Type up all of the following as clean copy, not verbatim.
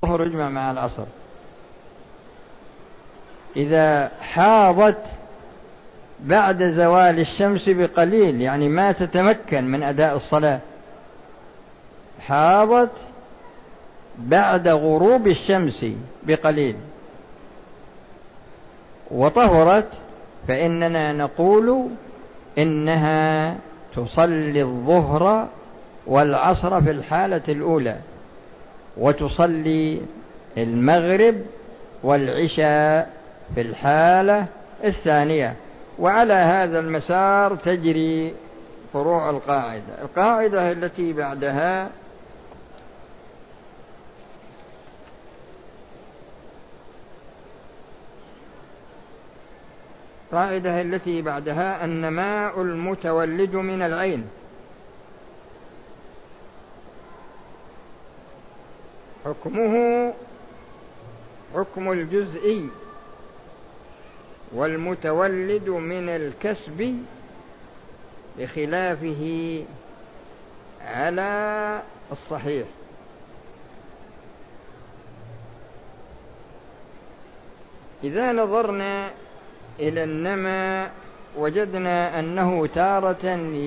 الظهر يجمع مع العصر. إذا حاضت بعد زوال الشمس بقليل، يعني ما تتمكن من أداء الصلاة، حاضت بعد غروب الشمس بقليل وطهرت، فإننا نقول إنها تصلي الظهر والعصر في الحالة الأولى، وتصلي المغرب والعشاء في الحالة الثانية. وعلى هذا المسار تجري فروع القاعدة. القاعدة التي بعدها النماء المتولد من العين. حكمه حكم الجزئي، والمتولد من الكسب بخلافه على الصحيح. إذا نظرنا إلى النماء وجدنا أنه تارة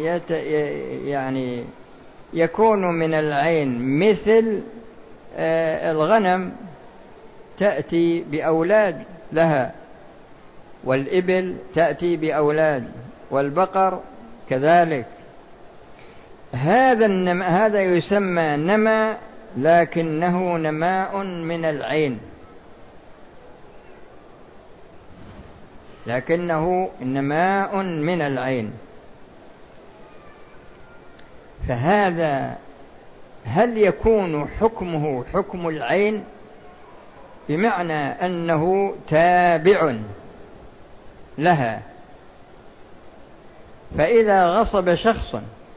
يعني يكون من العين، مثل الغنم تأتي بأولاد لها، والإبل تأتي بأولاد، والبقر كذلك. هذا يسمى نماء، لكنه نماء من العين، فهذا هل يكون حكمه حكم العين؟ بمعنى أنه تابع لها. فإذا غصب شخص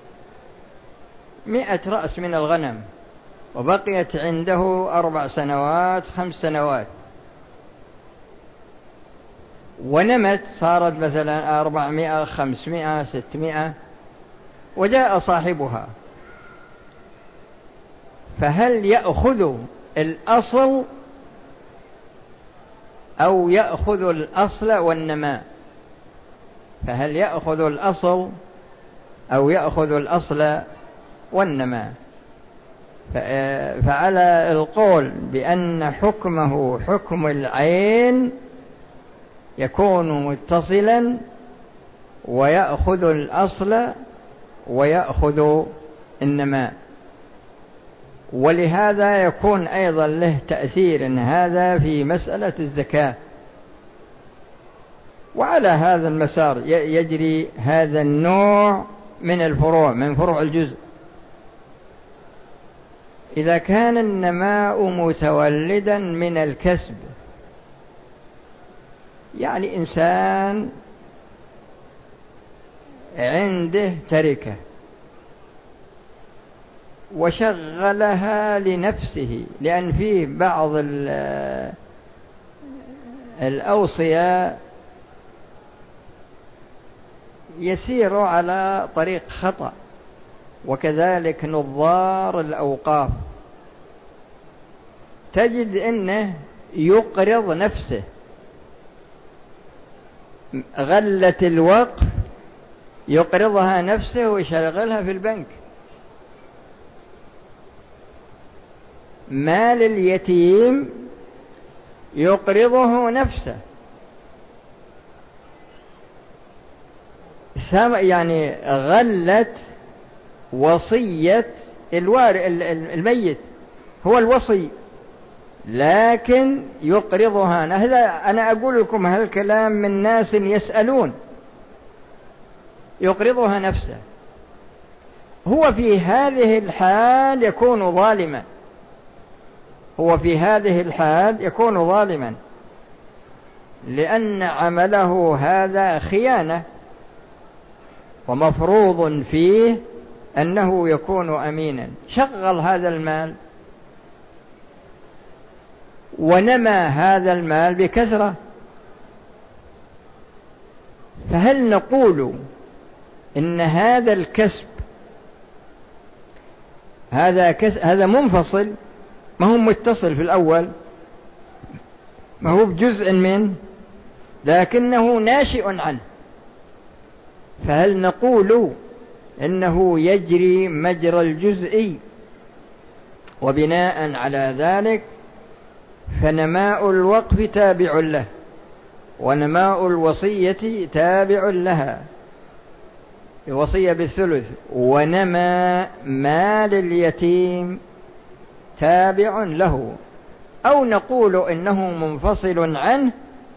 100 رأس من الغنم وبقيت عنده 4 سنوات 5 سنوات ونمت، صارت مثلا 400 500 600، وجاء صاحبها، فهل يأخذ الأصل أو يأخذ الأصل والنماء؟ فهل يأخذ الأصل أو يأخذ الأصل والنماء؟ فعلى القول بأن حكمه حكم العين يكون متصلا، ويأخذ الأصل ويأخذ النماء. ولهذا يكون أيضا له تأثير هذا في مسألة الزكاة. وعلى هذا المسار يجري هذا النوع من الفروع، من فروع الجزء. إذا كان النماء متولدا من الكسب، يعني إنسان عنده تركة وشغلها لنفسه، لأن فيه بعض الأوصياء يسير على طريق خطأ، وكذلك نظار الأوقاف، تجد أنه يقرض نفسه، غلة الوقف يقرضها نفسه ويشغلها في البنك، مال اليتيم يقرضه نفسه، يعني غلة وصية الميت هو الوصي، لكن يقرضها. أنا أقول لكم هالكلام من ناس يسألون. يقرضها نفسه، هو في هذه الحال يكون ظالما، لأن عمله هذا خيانة، ومفروض فيه أنه يكون أمينا. شغل هذا المال ونمى هذا المال بكثرة، فهل نقول إن هذا الكسب هذا منفصل ما هو متصل في الأول، ما هو بجزء منه، لكنه ناشئ عنه. فهل نقول إنه يجري مجرى الجزء وبناء على ذلك فنماء الوقف تابع له ونماء الوصية تابع لها، الوصية بالثلث، ونمى مال اليتيم تابع له، أو نقول إنه منفصل عنه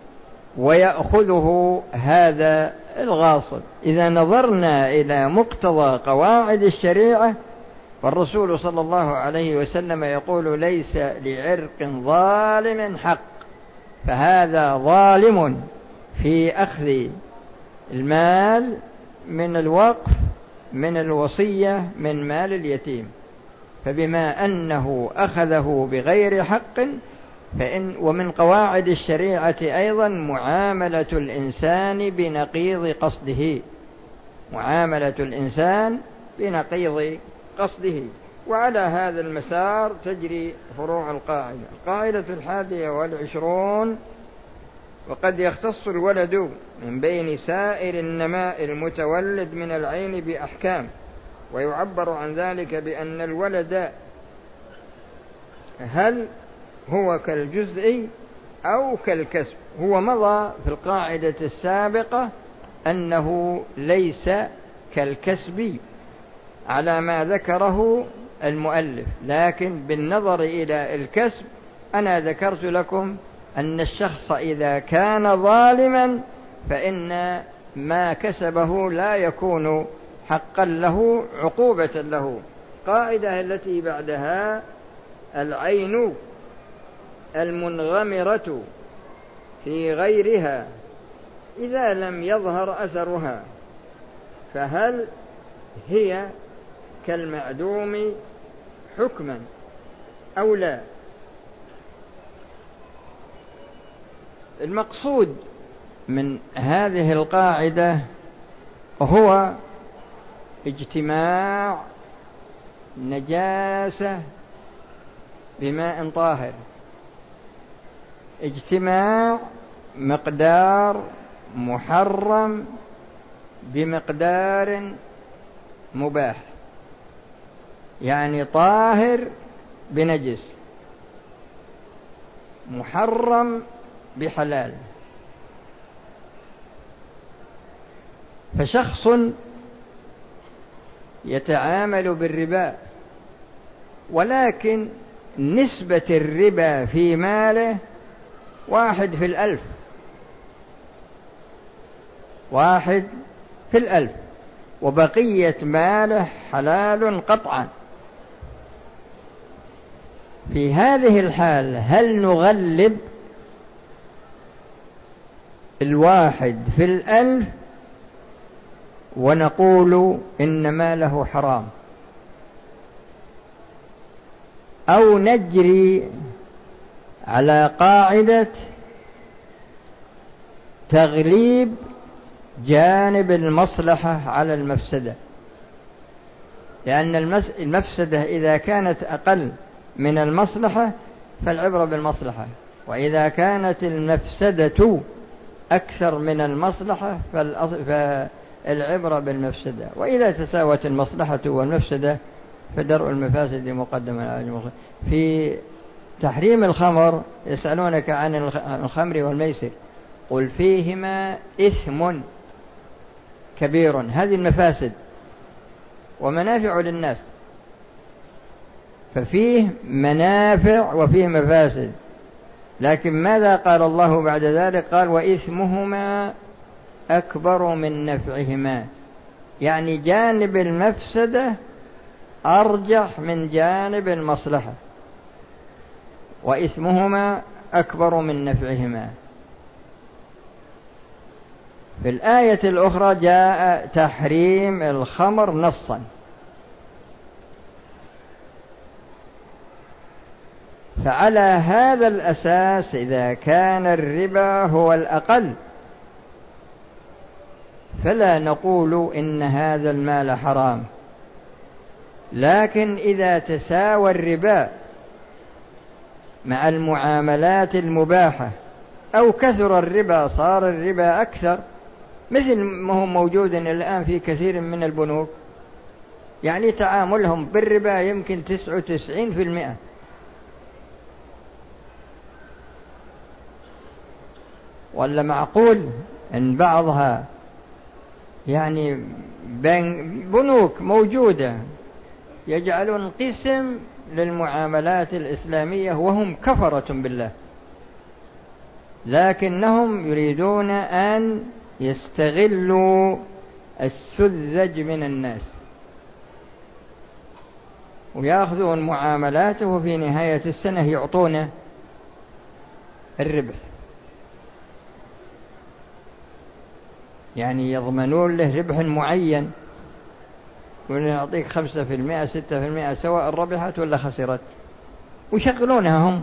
ويأخذه هذا الغاصب؟ إذا نظرنا إلى مقتضى قواعد الشريعة فالرسول صلى الله عليه وسلم يقول ليس لعرق ظالم حق، فهذا ظالم في أخذ المال من الوقف من الوصية من مال اليتيم، فبما أنه أخذه بغير حق ومن قواعد الشريعة أيضا معاملة الإنسان بنقيض قصده، معاملة الإنسان بنقيض قصده. وعلى هذا المسار تجري فروع القاعدة. القاعدة 21: وقد يختص الولد من بين سائر النماء المتولد من العين بأحكام، ويعبر عن ذلك بأن الولد هل هو كالجزء أو كالكسب. هو مضى في القاعدة السابقة أنه ليس كالكسب على ما ذكره المؤلف، لكن بالنظر إلى الكسب أنا ذكرت لكم أن الشخص إذا كان ظالما فإن ما كسبه لا يكون حقا له عقوبة له. قاعدة التي بعدها: العين المنغمرة في غيرها إذا لم يظهر أثرها فهل هي كالمعدوم حكما أو لا؟ المقصود من هذه القاعدة هو اجتماع نجاسة بماء طاهر، اجتماع مقدار محرم بمقدار مباح، يعني طاهر بنجس، محرم بحلال. فشخص يتعامل بالربا ولكن نسبة الربا في ماله 1/1000، 1/1000، وبقية ماله حلال قطعا. في هذه الحال هل نغلب 1/1000 ونقول إن ماله حرام، أو نجري على قاعدة تغليب جانب المصلحة على المفسدة؟ لأن المفسدة إذا كانت أقل من المصلحة فالعبرة بالمصلحة، وإذا كانت المفسدة أكثر من المصلحة فالعبرة بالمفسدة، وإذا تساوت المصلحة والمفسدة فدرء المفاسد مقدم على المصلحة. في تحريم الخمر يسألونك عن الخمر والميسر، قل فيهما إثم كبير، هذه المفاسد ومنافع للناس، ففيه منافع وفيه مفاسد. لكن ماذا قال الله بعد ذلك؟ قال وإثمهما أكبر من نفعهما، يعني جانب المفسدة أرجح من جانب المصلحة، وإثمهما أكبر من نفعهما. في الآية الأخرى جاء تحريم الخمر نصا، فعلى هذا الأساس إذا كان الربا هو الأقل فلا نقول إن هذا المال حرام، لكن إذا تساوى الربا مع المعاملات المباحة، أو كثر الربا صار الربا أكثر، مثل ما هو موجود الآن في كثير من البنوك، يعني تعاملهم بالربا يمكن 99%. ولا معقول أن بعضها يعني بنوك موجودة يجعلون قسم للمعاملات الإسلامية وهم كفرة بالله، لكنهم يريدون أن يستغلوا السذج من الناس ويأخذون معاملاته، وفي نهاية السنة يعطونه الربح، يعني يضمنون له ربح معين، ونعطيك 5% 6% سواء ربحت ولا خسرت، ويشغلونها هم.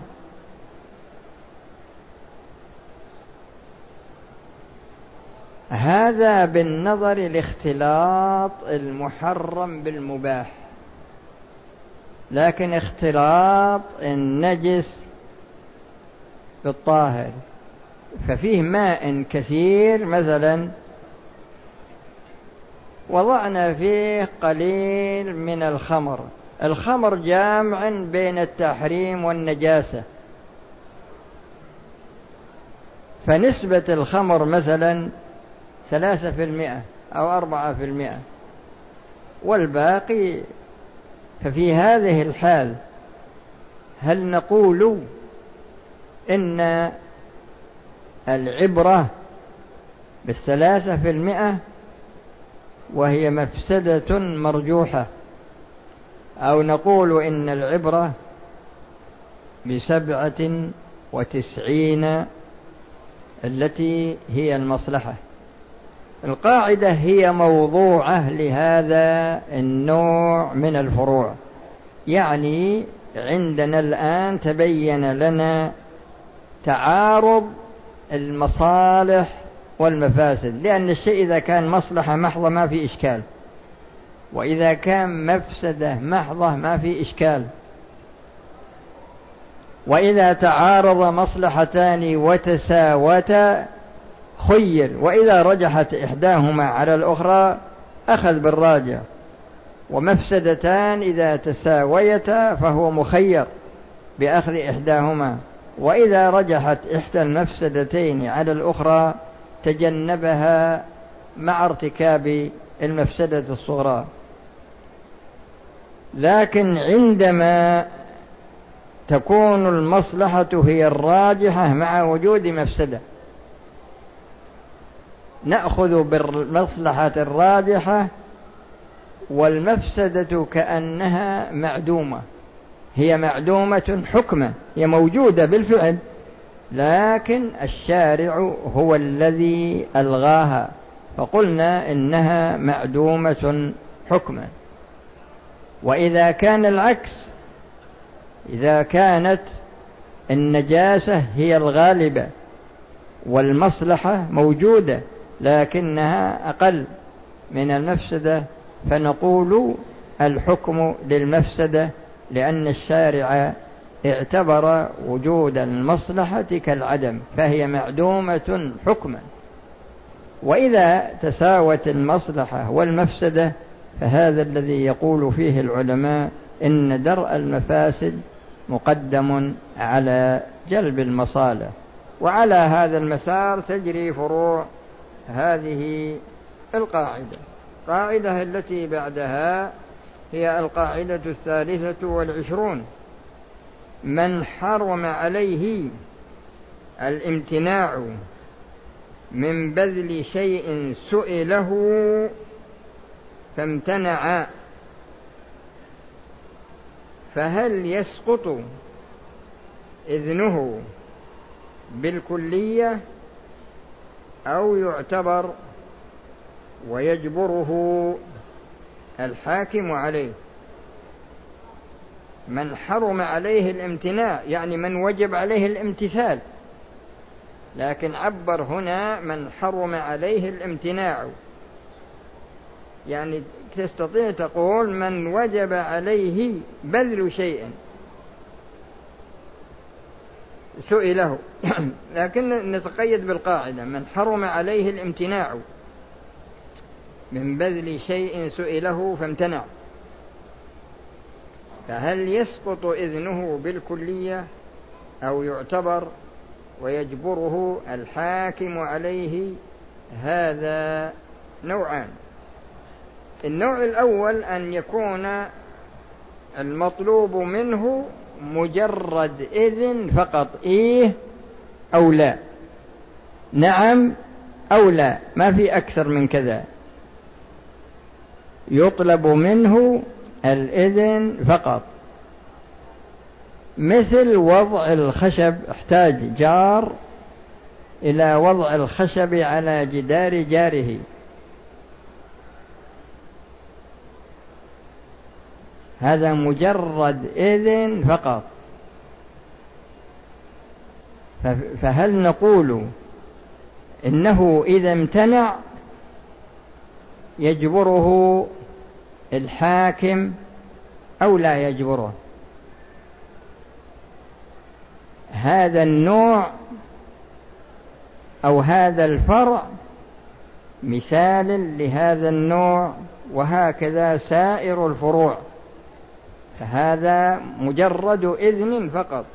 هذا بالنظر لاختلاط المحرم بالمباح، لكن اختلاط النجس بالطاهر، ففيه ماء كثير مثلا وضعنا فيه قليل من الخمر جامع بين التحريم والنجاسة، فنسبة الخمر مثلا 3% أو 4%، والباقي، ففي هذه الحال هل نقول إن العبرة ب3% وهي مفسدة مرجوحة، أو نقول إن العبرة ب97 التي هي المصلحة؟ القاعدة هي موضوعة لهذا النوع من الفروع. يعني عندنا الآن تبين لنا تعارض المصالح والمفاسد، لأن الشيء إذا كان مصلحة محضة ما في إشكال، وإذا كان مفسدة محضة ما في إشكال. وإذا تعارض مصلحتان وتساوتا خير، وإذا رجحت إحداهما على الأخرى أخذ بالراجع. ومفسدتان إذا تساويتا فهو مخير بأخذ إحداهما، وإذا رجحت إحدى المفسدتين على الأخرى تجنبها مع ارتكاب المفسدة الصغرى. لكن عندما تكون المصلحة هي الراجحة مع وجود مفسدة، نأخذ بالمصلحة الراجحة، والمفسدة كأنها معدومة. هي معدومة حكما، هي موجودة بالفعل، لكن الشارع هو الذي ألغاها، فقلنا إنها معدومة حكما. وإذا كان العكس، إذا كانت النجاسة هي الغالبة والمصلحة موجودة لكنها أقل من المفسدة، فنقول الحكم للمفسدة، لأن الشارع اعتبر وجود المصلحة كالعدم، فهي معدومة حكما. وإذا تساوت المصلحة والمفسدة فهذا الذي يقول فيه العلماء إن درء المفاسد مقدم على جلب المصالح. وعلى هذا المسار تجري فروع هذه القاعدة. القاعدة التي بعدها هي القاعدة 23: من حرم عليه الامتناع من بذل شيء سئله فامتنع، فهل يسقط إذنه بالكلية أو يعتبر ويجبره الحاكم عليه؟ من حرم عليه الامتناع يعني من وجب عليه الامتثال، لكن عبر هنا من حرم عليه الامتناع، يعني تستطيع تقول من وجب عليه بذل شيء، سئله لكن نتقيد بالقاعدة: من حرم عليه الامتناع من بذل شيء سئله فامتنع، فهل يسقط إذنه بالكلية أو يعتبر ويجبره الحاكم عليه؟ هذا نوعان. النوع الأول أن يكون المطلوب منه مجرد إذن فقط، إيه أو لا، نعم أو لا، ما في أكثر من كذا، يطلب منه الإذن فقط. مثل وضع الخشب، احتاج جار إلى وضع الخشب على جدار جاره، هذا مجرد إذن فقط. فهل نقول إنه إذا امتنع يجبره الحاكم أو لا يجبره؟ هذا النوع أو هذا الفرع مثال لهذا النوع، وهكذا سائر الفروع، فهذا مجرد إذن فقط.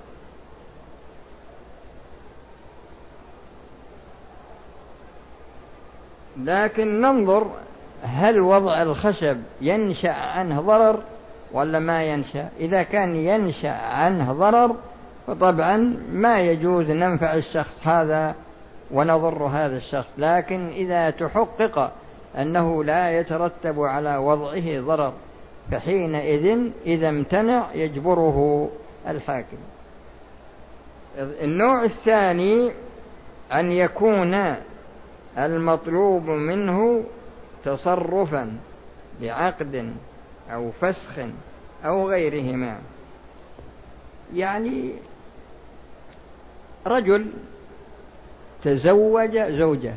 لكن ننظر هل وضع الخشب ينشأ عنه ضرر ولا ما ينشأ. إذا كان ينشأ عنه ضرر فطبعا ما يجوز ننفع الشخص هذا ونضر هذا الشخص، لكن إذا تحقق أنه لا يترتب على وضعه ضرر فحينئذ إذا امتنع يجبره الحاكم. النوع الثاني أن يكون المطلوب منه تصرفا بعقد أو فسخ أو غيرهما. يعني رجل تزوج زوجة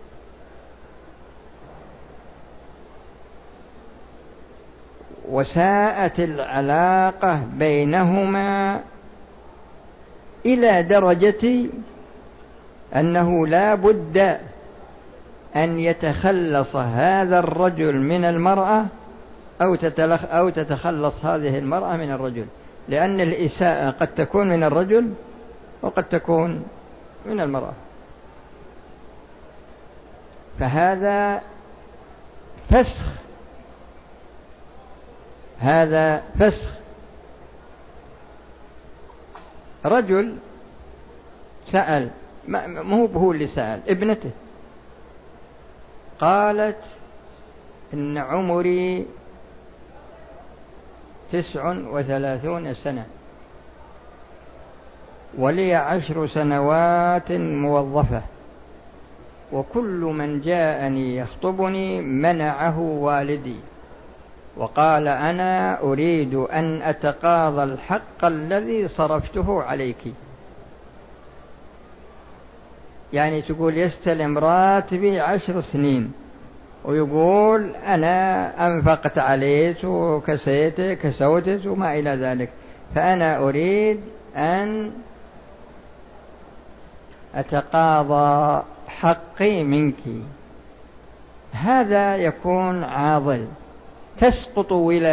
وساءت العلاقة بينهما إلى درجة أنه لا بد أن يتخلص هذا الرجل من المرأة أو تتخلص هذه المرأة من الرجل، لأن الإساءة قد تكون من الرجل وقد تكون من المرأة. فهذا فسخ، هذا فسخ. رجل سأل، ما هو اللي سأل، ابنته قالت إن عمري 39 سنة ولي 10 سنوات موظفة، وكل من جاءني يخطبني منعه والدي، وقال أنا أريد أن أتقاضى الحق الذي صرفته عليك. يعني تقول يستلم راتبي 10 سنين ويقول أنا أنفقت عليك وكسيتك كسوتك وما إلى ذلك، فأنا أريد أن أتقاضى حقي منك. هذا يكون عاضل، تسقط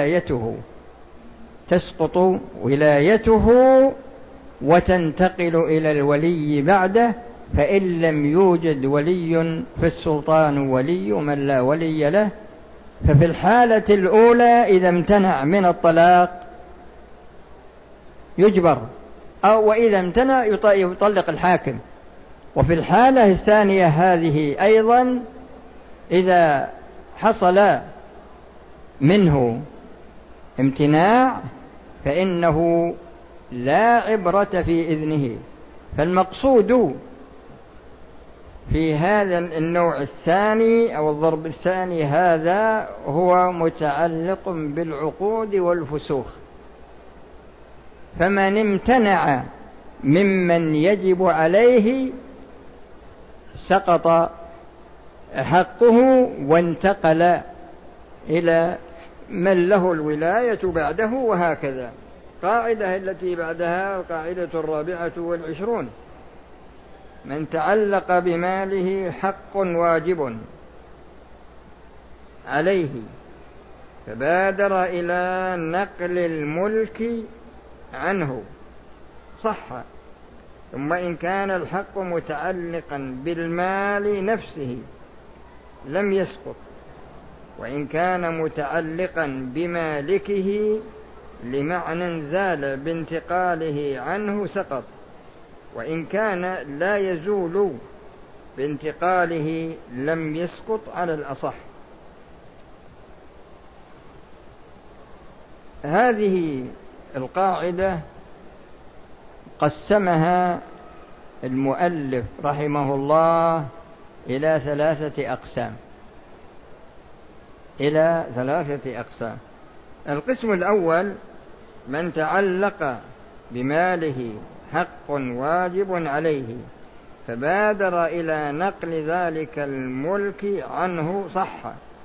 ولايته وتنتقل إلى الولي بعده، فإن لم يوجد ولي فالسلطان ولي من لا ولي له. ففي الحالة الأولى إذا امتنع من الطلاق يجبر، وإذا امتنع يطلق الحاكم. وفي الحالة الثانية هذه أيضا إذا حصل منه امتناع فإنه لا عبرة في إذنه. فالمقصود في هذا النوع الثاني أو الضرب الثاني هذا هو متعلق بالعقود والفسوخ. فمن امتنع ممن يجب عليه سقط حقه وانتقل إلى من له الولاية بعده، وهكذا. القاعدة التي بعدها القاعدة 24: من تعلق بماله حق واجب عليه فبادر إلى نقل الملك عنه صح، ثم إن كان الحق متعلقا بالمال نفسه لم يسقط، وإن كان متعلقا بمالكه لمعنى زال بانتقاله عنه سقط، وإن كان لا يزول بانتقاله لم يسقط على الأصح. هذه القاعدة قسمها المؤلف رحمه الله إلى 3 أقسام. القسم الأول: من تعلق بماله حق واجب عليه فبادر إلى نقل ذلك الملك عنه صح،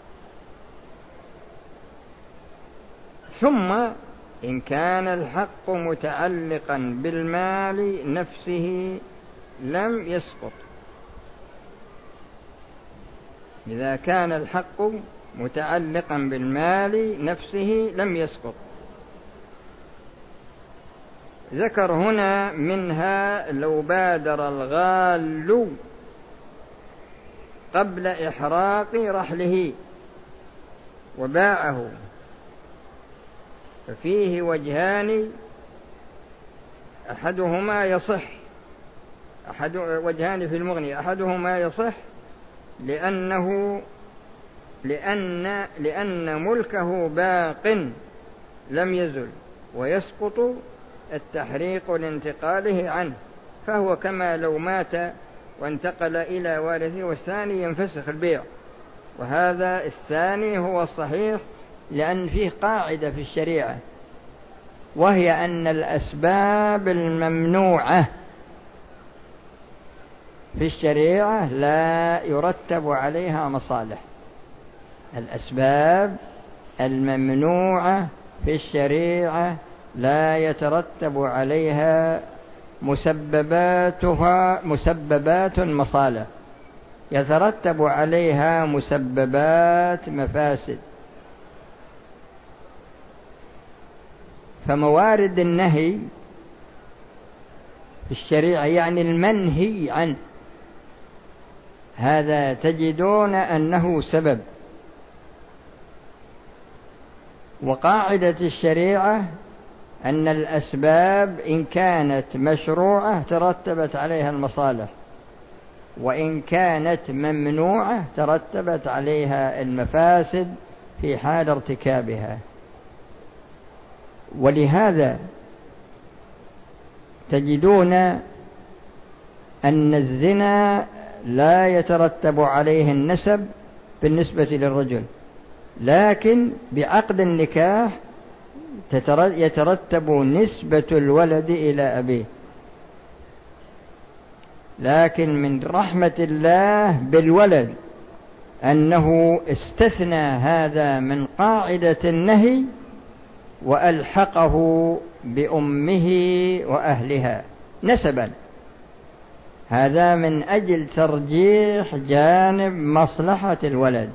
ثم إن كان الحق متعلقا بالمال نفسه لم يسقط. إذا كان الحق متعلقا بالمال نفسه لم يسقط. ذكر هنا منها: لو بادر الغال قبل إحراق رحله وباعه، ففيه وجهان أحدهما يصح، وجهان في المغني، أحدهما يصح لأن ملكه باق لم يزل، ويسقط التحريق لانتقاله عنه، فهو كما لو مات وانتقل إلى وارثه، والثاني ينفسخ البيع. وهذا الثاني هو الصحيح، لأن فيه قاعدة في الشريعة، وهي أن الأسباب الممنوعة في الشريعة لا يرتب عليها مصالح. الأسباب الممنوعة في الشريعة لا يترتب عليها مسببات مصالح، يترتب عليها مسببات مفاسد. فموارد النهي في الشريعة يعني المنهي عنه، هذا تجدون أنه سبب. وقاعدة الشريعة أن الأسباب إن كانت مشروعة ترتبت عليها المصالح، وإن كانت ممنوعة ترتبت عليها المفاسد في حال ارتكابها. ولهذا تجدون أن الزنا لا يترتب عليه النسب بالنسبة للرجل، لكن بعقد النكاح يترتب نسبة الولد إلى أبيه. لكن من رحمة الله بالولد أنه استثنى هذا من قاعدة النهي وألحقه بأمه وأهلها نسبا، هذا من أجل ترجيح جانب مصلحة الولد.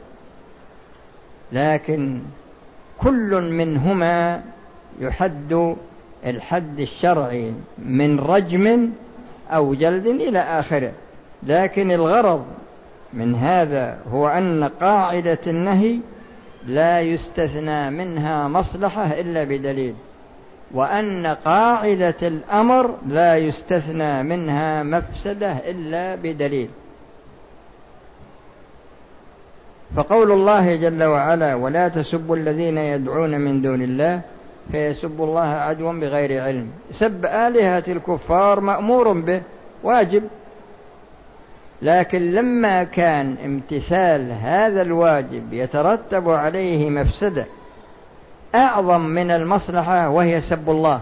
لكن كل منهما يحد الحد الشرعي من رجم أو جلد إلى آخره، لكن الغرض من هذا هو أن قاعدة النهي لا يستثنى منها مصلحة إلا بدليل، وأن قاعدة الأمر لا يستثنى منها مفسدة إلا بدليل. فقول الله جل وعلا: ولا تسبوا الذين يدعون من دون الله فيسبوا الله عدوا بغير علم، سب آلهة الكفار مأمور به واجب، لكن لما كان امتثال هذا الواجب يترتب عليه مفسدة أعظم من المصلحة وهي سب الله،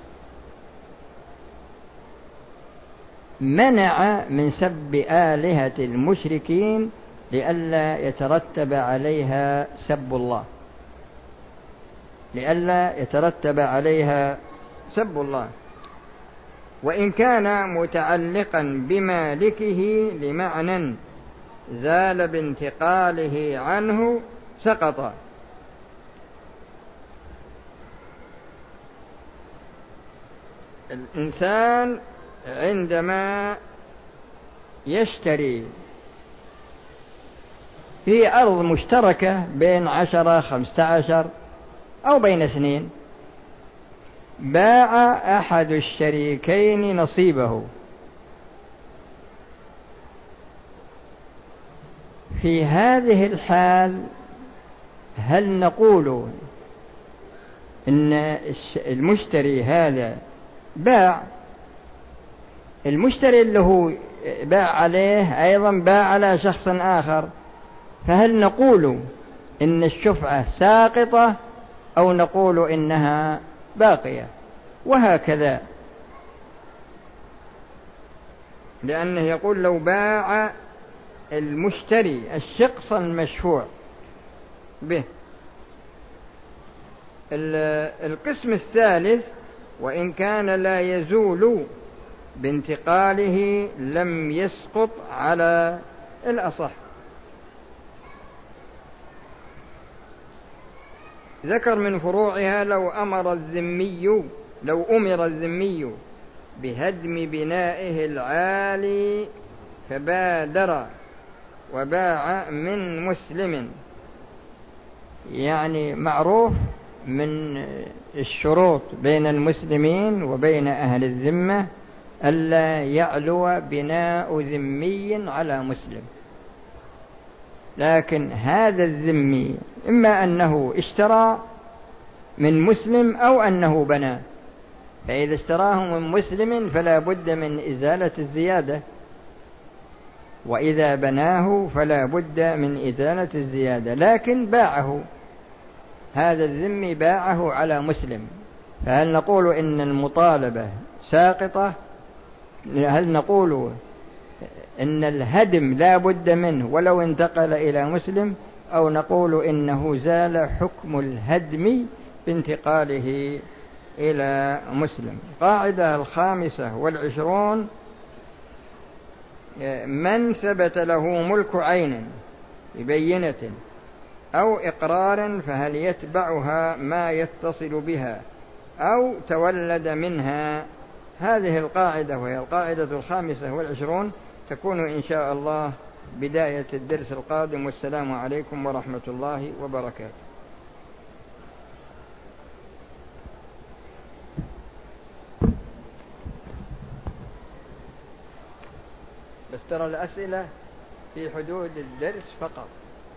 منع من سب آلهة المشركين لئلا يترتب عليها سب الله، لئلا يترتب عليها سب الله. وإن كان متعلقا بمالكه لمعنى زال بانتقاله عنه سقط. الإنسان عندما يشتري في أرض مشتركة بين 10 15 أو بين 2، باع أحد الشريكين نصيبه، في هذه الحال هل نقول إن المشتري هذا باع، المشتري اللي هو باع عليه أيضا باع على شخص آخر، فهل نقول إن الشفعة ساقطة أو نقول إنها باقية؟ وهكذا، لأنه يقول لو باع المشتري الشخص المشفوع به. القسم الثالث: وإن كان لا يزول بانتقاله لم يسقط على الأصح. ذكر من فروعها: لو أمر الذمي بهدم بنائه العالي فبادر وباع من مسلم. يعني معروف من الشروط بين المسلمين وبين أهل الذمة ألا يعلو بناء ذمي على مسلم، لكن هذا الذمي إما أنه اشترى من مسلم أو أنه بنى، فإذا اشتراه من مسلم فلا بد من إزالة الزيادة، وإذا بناه فلا بد من إزالة الزيادة، لكن باعه هذا الذمي باعه على مسلم، فهل نقول إن المطالبة ساقطة؟ هل نقول إن الهدم لا بد منه ولو انتقل إلى مسلم، أو نقول إنه زال حكم الهدم بانتقاله إلى مسلم؟ قاعدة 25: من ثبت له ملك عين ببينة أو إقرار فهل يتبعها ما يتصل بها أو تولد منها. هذه القاعدة وهي القاعدة 25 تكون إن شاء الله بداية الدرس القادم. والسلام عليكم ورحمة الله وبركاته. بس ترى الأسئلة في حدود الدرس فقط.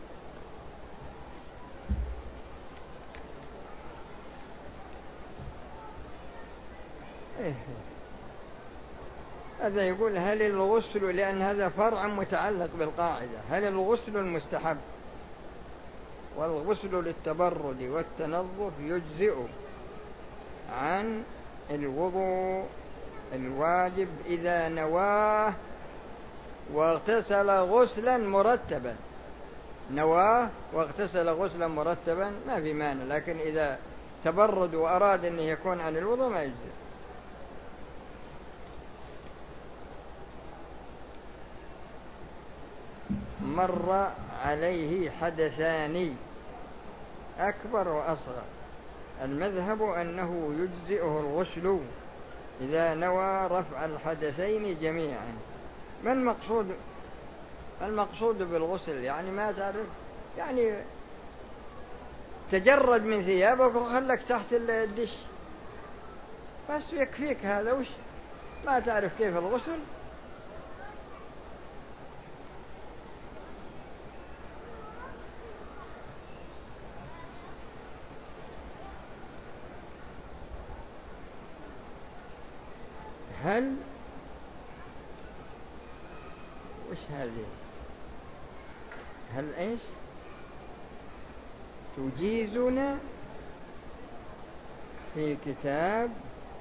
هذا يقول: هل الغسل، لأن هذا فرع متعلق بالقاعدة، هل الغسل المستحب والغسل للتبرد والتنظف يجزئ عن الوضوء الواجب إذا نواه واغتسل غسلا مرتبا؟ نواه واغتسل غسلا مرتبا ما في مانع، لكن إذا تبرد وأراد أن يكون عن الوضوء ما يجزئ. مر عليه حدثان أكبر وأصغر، المذهب أنه يجزئه الغسل إذا نوى رفع الحدثين جميعا. ما المقصود بالغسل؟ يعني ما تعرف، يعني تجرد من ثيابك وخلك تحت الدش بس يكفيك هذا. وش ما تعرف كيف الغسل؟ هل وش هذه؟ هل ايش تجيزنا في كتاب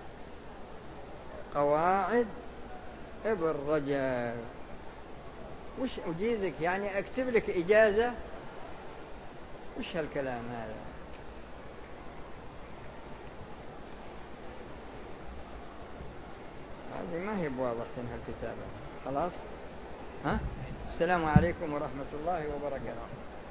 قواعد ابن رجب؟ وش أجيزك؟ يعني أكتب لك إجازة؟ وش هالكلام هذا؟ هذه ما هي بواضح إنها الكتابة. خلاص. ها؟ السلام عليكم ورحمة الله وبركاته.